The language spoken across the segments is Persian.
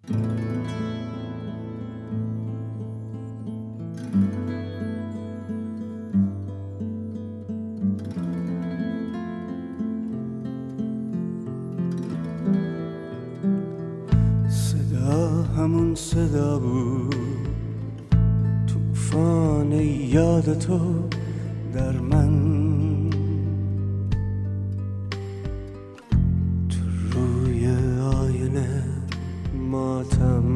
همون صدا بود، طوفان یاد تو در من، تو روی آینه ماتم،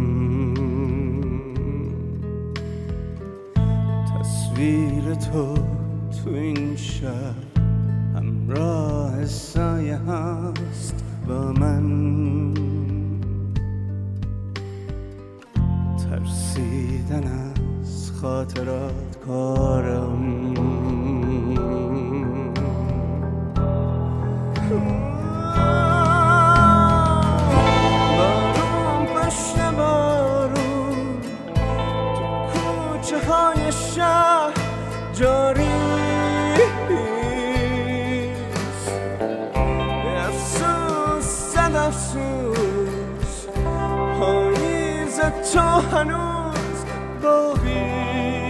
تصویر تو تو این شهر همراه سایه هست با من، ترسیدن از خاطرات کارم، بارون پشت بارون تو کوچه های شهر جاری است، افسوس صد افسوس پاییز تو هنوز باقی،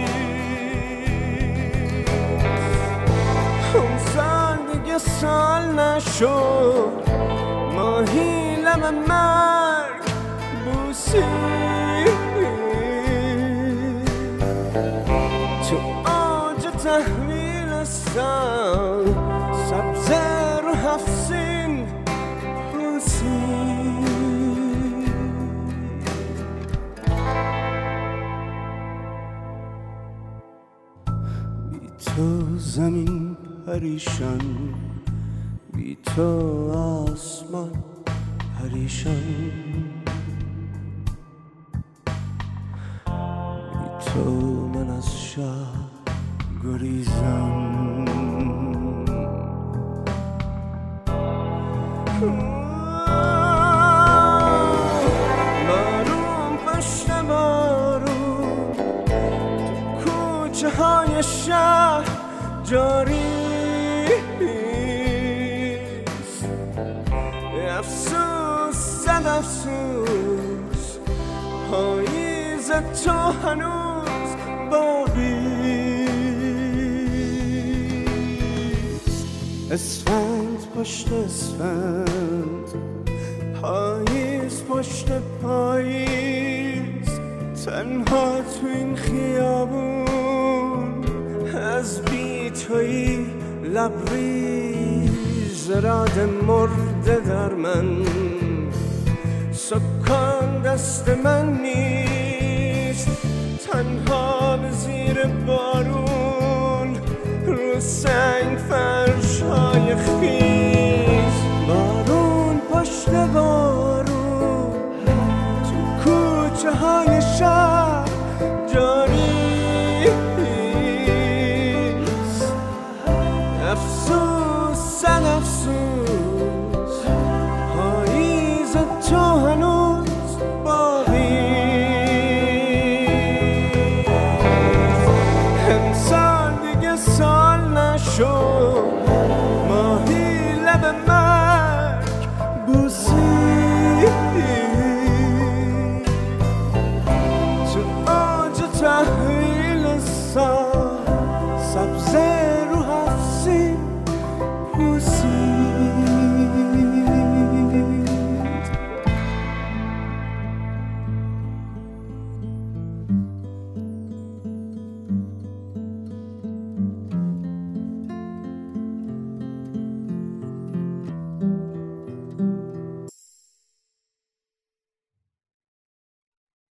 اون سال دیگه سال نشد، ماهی لب مرگ بوسی، تو آج تحویل سال سبزه رو هفسین بوسی، تو زمین پریشان، بی تو آسمان پریشان، بی تو من از شهر گریزم، بارون پشت بارون تو کوچه های شهر جاری است، افسوس صد افسوس پاییز تو هنوز باقی است، اسفند پشت اسفند، پاییز پشت پاییز، تنها تو این خیابون از بی تویی لبریز راد مرده در من، سکان دست من نیست، تنها به زیر بارون رو سنگ فرش‌های خیز، بارون پشت بارون تو کوچه های شهر جاری است، افسوس صد افسوس پاییز تو هنوز